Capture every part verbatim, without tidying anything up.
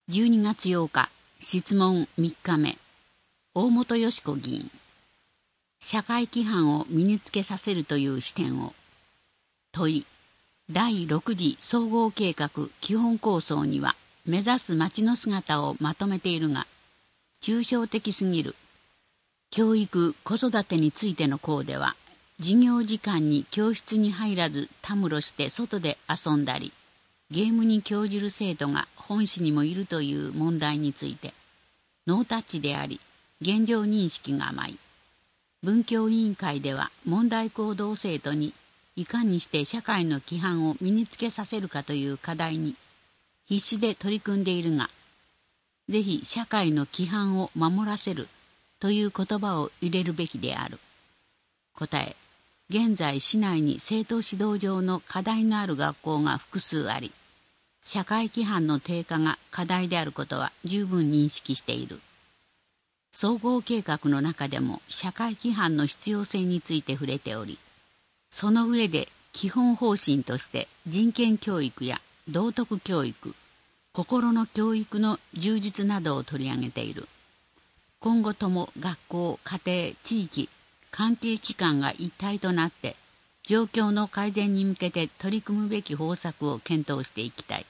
じゅうにがつようか、質問みっかめ。大本よし子議員。社会規範を身につけさせるという視点を。問い。だいろく次総合計画基本構想には目指す町の姿をまとめているが、抽象的すぎる。教育・子育てについての項では、授業時間に教室に入らずたむろして外で遊んだり、ゲームに興じる生徒が本市にもいるという問題について、ノータッチであり、現状認識が甘い。文教委員会では問題行動生徒にいかにして社会の規範を身につけさせるかという課題に必死で取り組んでいるが、ぜひ社会の規範を守らせるという言葉を入れるべきである。答え。現在市内に生徒指導上の課題のある学校が複数あり、社会規範の低下が課題であることは十分認識している。総合計画の中でも社会規範の必要性について触れており、その上で基本方針として人権教育や道徳教育、心の教育の充実などを取り上げている。今後とも学校、家庭、地域、関係機関が一体となって状況の改善に向けて取り組むべき方策を検討していきたい。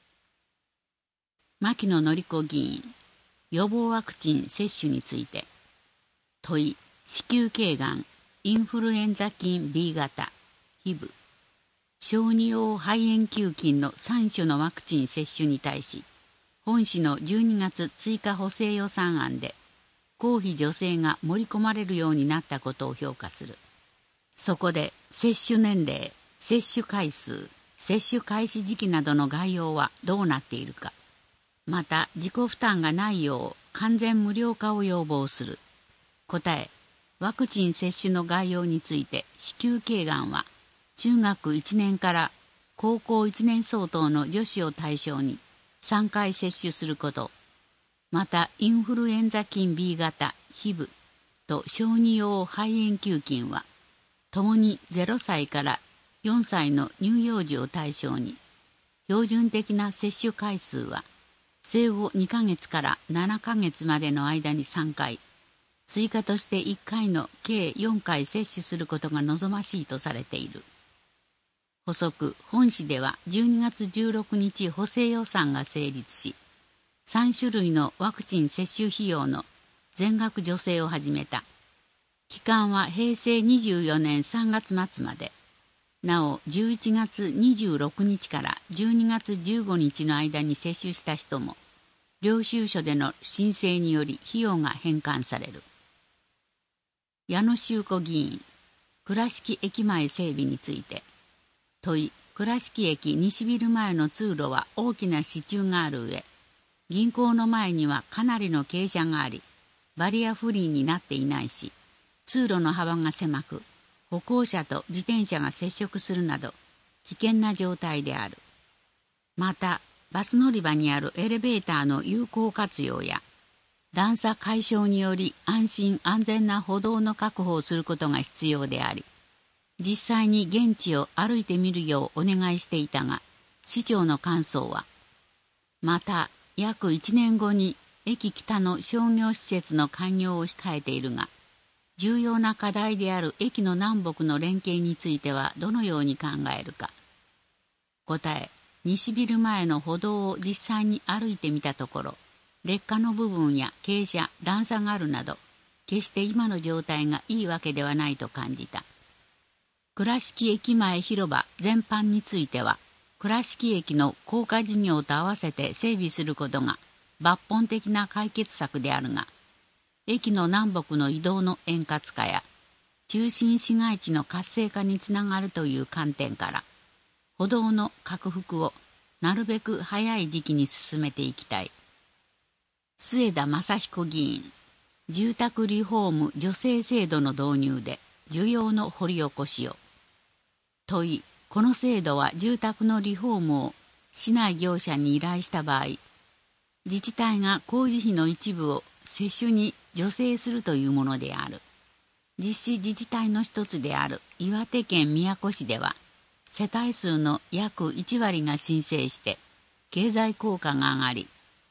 牧野典子議員。予防ワクチン接種について。問い。子宮頸がん、インフルエンザ菌 ビー 型、ヒブ、小児用肺炎球菌のさん種のワクチン接種に対し、本市のじゅうにがつ追加補正予算案で公費助成が盛り込まれるようになったことを評価する。そこで接種年齢、接種回数、接種開始時期などの概要はどうなっているか。また自己負担がないよう完全無料化を要望する。答え。ワクチン接種の概要について、子宮頸がんは中学いちねんから高校いちねん相当の女子を対象にさんかい接種すること。またインフルエンザ菌 ビー 型、ヒブと小児用肺炎球菌はともにゼロさいからよんさいの乳幼児を対象に、標準的な接種回数は生後にかげつからななかげつまでの間にさんかい、追加としていっかいの計よんかい接種することが望ましいとされている。補足。本市ではじゅうにがつじゅうろくにち補正予算が成立し、さんしゅるいのワクチン接種費用の全額助成を始めた。期間はへいせいにじゅうよねんさんがつまつまで、なおじゅういちがつにじゅうろくにちからじゅうにがつじゅうごにちの間に接種した人も、領収書での申請により費用が返還される。矢野秀子議員。倉敷駅前整備について。問い。倉敷駅西ビル前の通路は大きな支柱がある上、銀行の前にはかなりの傾斜があり、バリアフリーになっていないし、通路の幅が狭く、歩行者と自転車が接触するなど危険な状態である。またバス乗り場にあるエレベーターの有効活用や段差解消により安心安全な歩道の確保をすることが必要であり、実際に現地を歩いてみるようお願いしていたが、市長の感想は、また約いちねんごに駅北の商業施設の開業を控えているが、重要な課題である駅の南北の連携についてはどのように考えるか。答え。西ビル前の歩道を実際に歩いてみたところ、劣化の部分や傾斜、段差があるなど、決して今の状態がいいわけではないと感じた。倉敷駅前広場全般については、倉敷駅の高架事業と合わせて整備することが抜本的な解決策であるが、駅の南北の移動の円滑化や中心市街地の活性化につながるという観点から、歩道の拡幅をなるべく早い時期に進めていきたい。末田正彦議員。住宅リフォーム助成制度の導入で需要の掘り起こしを。問い。この制度は住宅のリフォームを市内業者に依頼した場合、自治体が工事費の一部を接種に助成するというものである。実施自治体の一つである岩手県宮古市では、世帯数の約いちわりが申請して経済効果が上がり、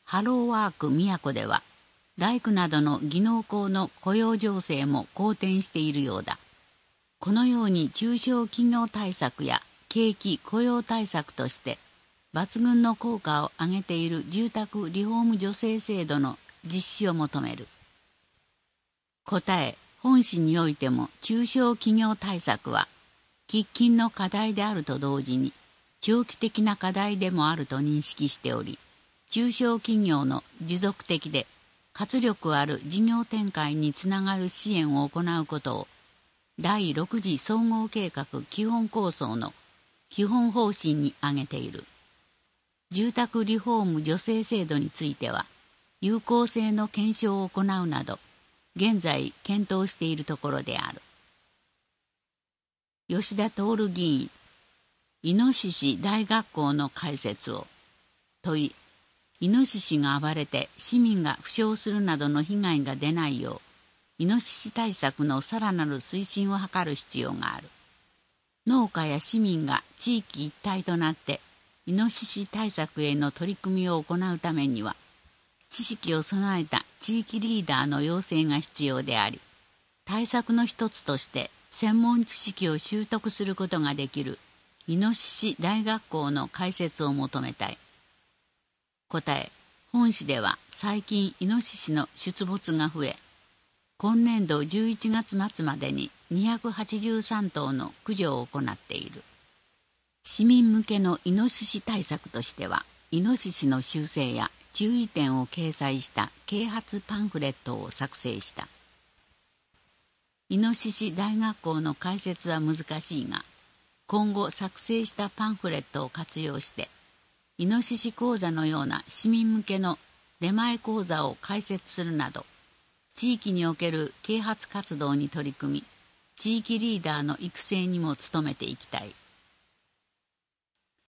ハローワーク宮古では大工などの技能工の雇用情勢も好転しているようだ。このように中小企業対策や景気雇用対策として抜群の効果を上げている住宅リフォーム助成制度の実施を求める。答え、本誌においても中小企業対策は喫緊の課題であると同時に長期的な課題でもあると認識しており、中小企業の持続的で活力ある事業展開につながる支援を行うことをだいろく次総合計画基本構想の基本方針に挙げている。住宅リフォーム助成制度については有効性の検証を行うなど現在検討しているところである。吉田徹議員、イノシシ大学校の開設を。問い、イノシシが暴れて市民が負傷するなどの被害が出ないようイノシシ対策のさらなる推進を図る必要がある。農家や市民が地域一体となってイノシシ対策への取り組みを行うためには知識を備えた地域リーダーの養成が必要であり、対策の一つとして専門知識を習得することができるイノシシ大学校の開設を求めたい。答え、本誌では最近イノシシの出没が増え、今年度じゅういちがつ末までににひゃくはちじゅうさん頭の駆除を行っている。市民向けのイノシシ対策としては、イノシシの習性や注意点を掲載した啓発パンフレットを作成した。イノシシ大学校の開設は難しいが、今後作成したパンフレットを活用して、イノシシ講座のような市民向けの出前講座を開設するなど、地域における啓発活動に取り組み、地域リーダーの育成にも努めていきたい。